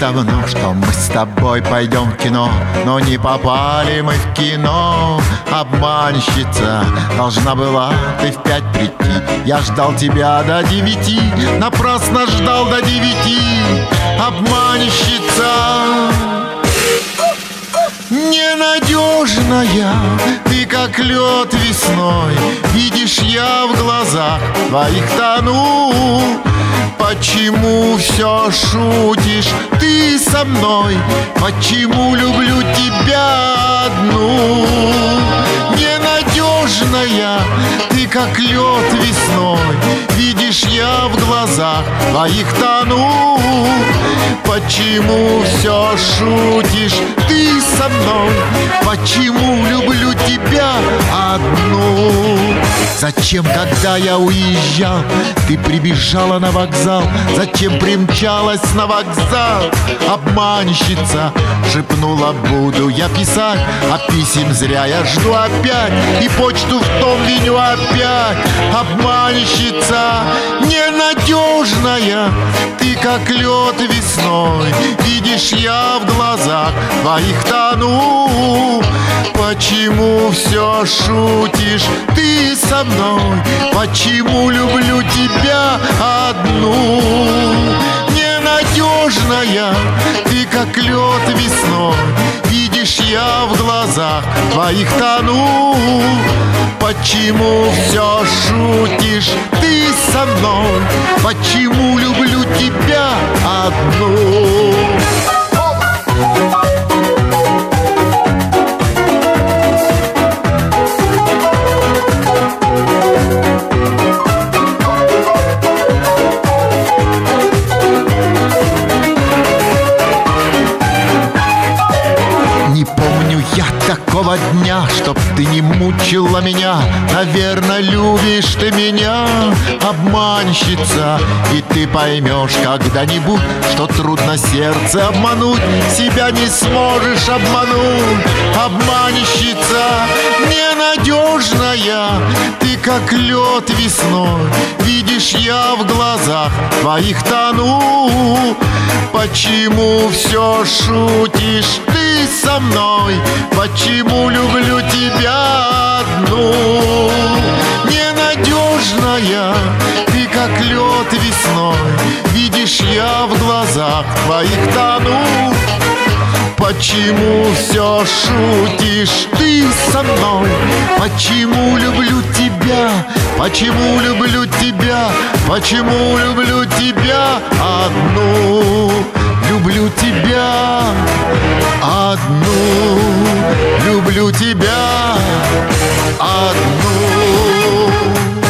давно, что мы с тобой пойдем в кино, но не попали мы в кино. Обманщица, должна была ты в 5 прийти. Я ждал тебя до 9, напрасно ждал до 9. Обманщица ненадежная, ты как лед весной. Видишь, я в глазах твоих тону. Почему все шутишь ты со мной? Почему люблю тебя одну? Ненадежная, ты как лед весной. Видишь, я в глазах твоих тону. Почему все шутишь ты со мной? Почему люблю тебя одну? Зачем, когда я уезжал, ты прибежала на вокзал? Зачем примчалась на вокзал? Обманщица шепнула, буду я писать, а писем зря я жду опять, и почту в том виню опять. Обманщица ненадежная, ты как лед весной. Видишь, я в глазах твоих тону. Почему все шутишь ты со мной? Почему люблю тебя одну? Ненадежная, ты как лед весной. Видишь, я в глазах твоих тону. Почему все шутишь ты со мной? Почему люблю тебя одну? Не помню я такого дня, чтоб ты не мучила меня. Наверно, любишь ты меня, обманщица. И ты поймешь когда-нибудь, что трудно сердце обмануть. Себя не сможешь обмануть. Обманщица ненадежная, ты как лед весной. Видишь, я в глазах твоих тону. Почему все шутишь ты со мной? Почему люблю тебя одну? Ненадежная, ты как лед весной. Видишь, я в глазах твоих тону. Почему все шутишь ты со мной? Почему люблю тебя? Почему люблю тебя? Почему люблю тебя одну? Люблю тебя одну. Люблю тебя одну.